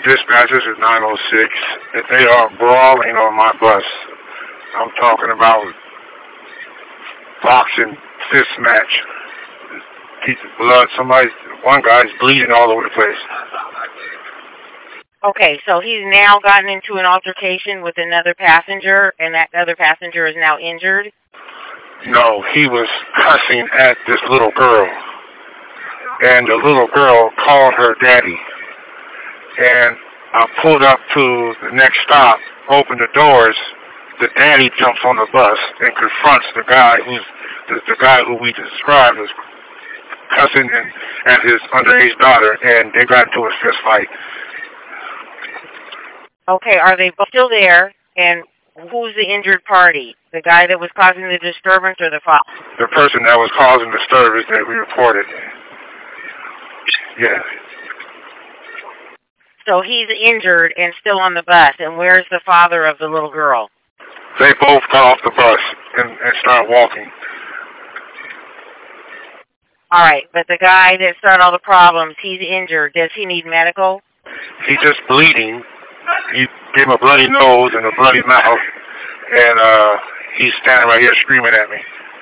Dispatch, this is 906. They are brawling on my bus. I'm talking about boxing, fist match. Piece of blood. One guy's bleeding all over the place. Okay, so he's now gotten into an altercation with another passenger, and that other passenger is now injured? No, he was cussing at this little girl. And the little girl called her daddy. And I pulled up to the next stop, opened the doors. The daddy jumps on the bus and confronts the guy who we described as cussing at his underage daughter, and they got into a fist fight. Okay, are they both still there? And who's the injured party? The guy that was causing the disturbance or the father? The person that was causing the disturbance that we reported. Yeah. So he's injured and still on the bus. And where's the father of the little girl? They both got off the bus and started walking. All right, but the guy that started all the problems, he's injured. Does he need medical? He's just bleeding. He gave him a bloody nose and a bloody mouth, and he's standing right here screaming at me.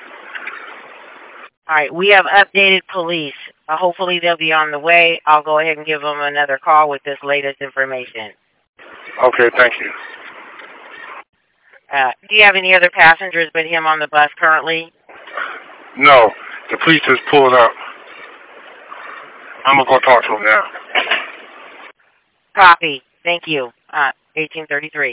All right, we have updated police. Hopefully they'll be on the way. I'll go ahead and give them another call with this latest information. Okay, thank you. Do you have any other passengers but him on the bus currently? No, the police just pulled up. I'm going to go talk to him now. Copy. Thank you. 1833.